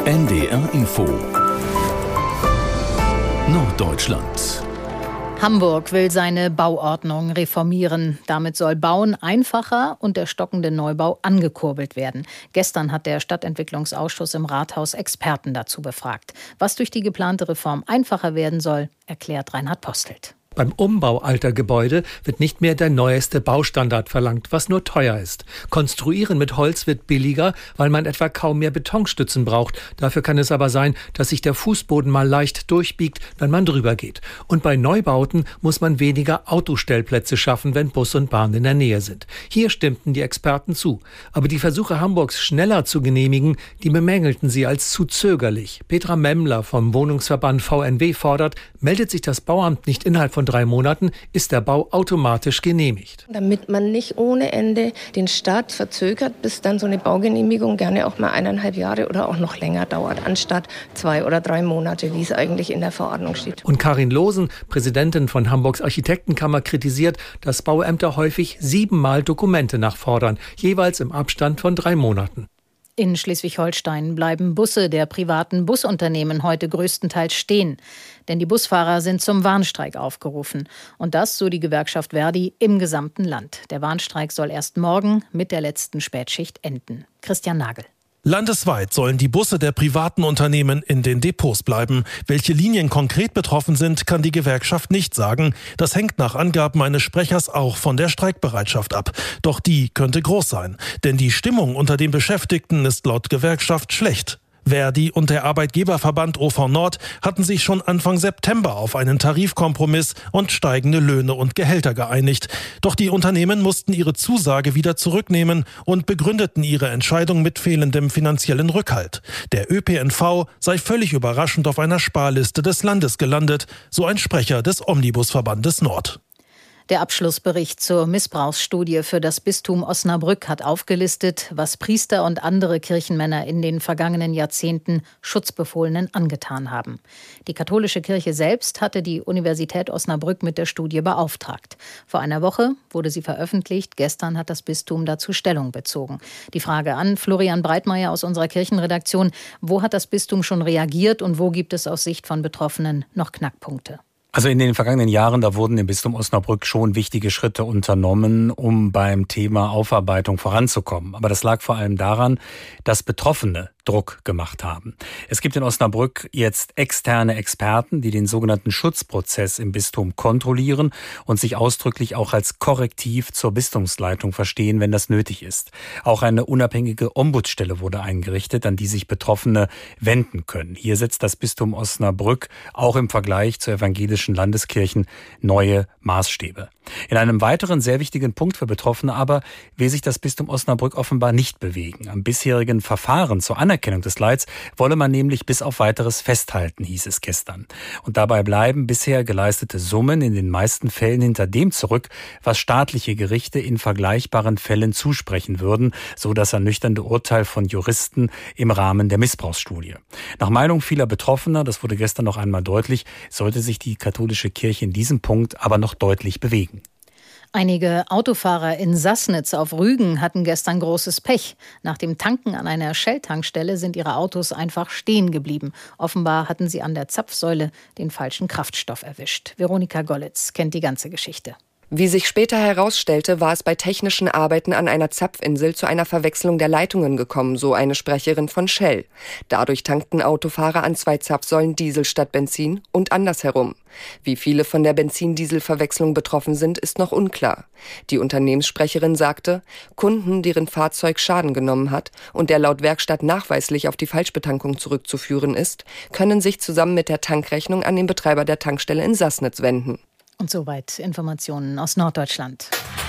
NDR Info Norddeutschland. Hamburg will seine Bauordnung reformieren. Damit soll Bauen einfacher und der stockende Neubau angekurbelt werden. Gestern hat der Stadtentwicklungsausschuss im Rathaus Experten dazu befragt. Was durch die geplante Reform einfacher werden soll, erklärt Reinhard Postelt. Beim Umbau alter Gebäude wird nicht mehr der neueste Baustandard verlangt, was nur teuer ist. Konstruieren mit Holz wird billiger, weil man etwa kaum mehr Betonstützen braucht. Dafür kann es aber sein, dass sich der Fußboden mal leicht durchbiegt, wenn man drüber geht. Und bei Neubauten muss man weniger Autostellplätze schaffen, wenn Bus und Bahn in der Nähe sind. Hier stimmten die Experten zu. Aber die Versuche Hamburgs schneller zu genehmigen, die bemängelten sie als zu zögerlich. Petra Memmler vom Wohnungsverband VNW fordert, meldet sich das Bauamt nicht innerhalb von 3 Monaten, ist der Bau automatisch genehmigt. Damit man nicht ohne Ende den Start verzögert, bis dann so eine Baugenehmigung gerne auch mal 1,5 Jahre oder auch noch länger dauert, anstatt 2 oder 3 Monate, wie es eigentlich in der Verordnung steht. Und Karin Lohsen, Präsidentin von Hamburgs Architektenkammer, kritisiert, dass Bauämter häufig 7-mal Dokumente nachfordern, jeweils im Abstand von 3 Monaten. In Schleswig-Holstein bleiben Busse der privaten Busunternehmen heute größtenteils stehen. Denn die Busfahrer sind zum Warnstreik aufgerufen. Und das, so die Gewerkschaft Verdi, im gesamten Land. Der Warnstreik soll erst morgen mit der letzten Spätschicht enden. Christian Nagel. Landesweit sollen die Busse der privaten Unternehmen in den Depots bleiben. Welche Linien konkret betroffen sind, kann die Gewerkschaft nicht sagen. Das hängt nach Angaben eines Sprechers auch von der Streikbereitschaft ab. Doch die könnte groß sein. Denn die Stimmung unter den Beschäftigten ist laut Gewerkschaft schlecht. Verdi und der Arbeitgeberverband OV Nord hatten sich schon Anfang September auf einen Tarifkompromiss und steigende Löhne und Gehälter geeinigt. Doch die Unternehmen mussten ihre Zusage wieder zurücknehmen und begründeten ihre Entscheidung mit fehlendem finanziellen Rückhalt. Der ÖPNV sei völlig überraschend auf einer Sparliste des Landes gelandet, so ein Sprecher des Omnibusverbandes Nord. Der Abschlussbericht zur Missbrauchsstudie für das Bistum Osnabrück hat aufgelistet, was Priester und andere Kirchenmänner in den vergangenen Jahrzehnten Schutzbefohlenen angetan haben. Die katholische Kirche selbst hatte die Universität Osnabrück mit der Studie beauftragt. Vor einer Woche wurde sie veröffentlicht. Gestern hat das Bistum dazu Stellung bezogen. Die Frage an Florian Breitmeier aus unserer Kirchenredaktion: Wo hat das Bistum schon reagiert und wo gibt es aus Sicht von Betroffenen noch Knackpunkte? Also in den vergangenen Jahren, da wurden im Bistum Osnabrück schon wichtige Schritte unternommen, um beim Thema Aufarbeitung voranzukommen. Aber das lag vor allem daran, dass Betroffene Druck gemacht haben. Es gibt in Osnabrück jetzt externe Experten, die den sogenannten Schutzprozess im Bistum kontrollieren und sich ausdrücklich auch als Korrektiv zur Bistumsleitung verstehen, wenn das nötig ist. Auch eine unabhängige Ombudsstelle wurde eingerichtet, an die sich Betroffene wenden können. Hier setzt das Bistum Osnabrück auch im Vergleich zu evangelischen Landeskirchen neue Maßstäbe. In einem weiteren sehr wichtigen Punkt für Betroffene aber will sich das Bistum Osnabrück offenbar nicht bewegen. Am bisherigen Verfahren zur Anerkennung des Leids wolle man nämlich bis auf Weiteres festhalten, hieß es gestern. Und dabei bleiben bisher geleistete Summen in den meisten Fällen hinter dem zurück, was staatliche Gerichte in vergleichbaren Fällen zusprechen würden, so das ernüchternde Urteil von Juristen im Rahmen der Missbrauchsstudie. Nach Meinung vieler Betroffener, das wurde gestern noch einmal deutlich, sollte sich die katholische Kirche in diesem Punkt aber noch deutlich bewegen. Einige Autofahrer in Sassnitz auf Rügen hatten gestern großes Pech. Nach dem Tanken an einer Shell-Tankstelle sind ihre Autos einfach stehen geblieben. Offenbar hatten sie an der Zapfsäule den falschen Kraftstoff erwischt. Veronika Gollitz kennt die ganze Geschichte. Wie sich später herausstellte, war es bei technischen Arbeiten an einer Zapfinsel zu einer Verwechslung der Leitungen gekommen, so eine Sprecherin von Shell. Dadurch tankten Autofahrer an 2 Zapfsäulen Diesel statt Benzin und andersherum. Wie viele von der Benzin-Diesel-Verwechslung betroffen sind, ist noch unklar. Die Unternehmenssprecherin sagte, Kunden, deren Fahrzeug Schaden genommen hat und der laut Werkstatt nachweislich auf die Falschbetankung zurückzuführen ist, können sich zusammen mit der Tankrechnung an den Betreiber der Tankstelle in Sassnitz wenden. Und soweit Informationen aus Norddeutschland.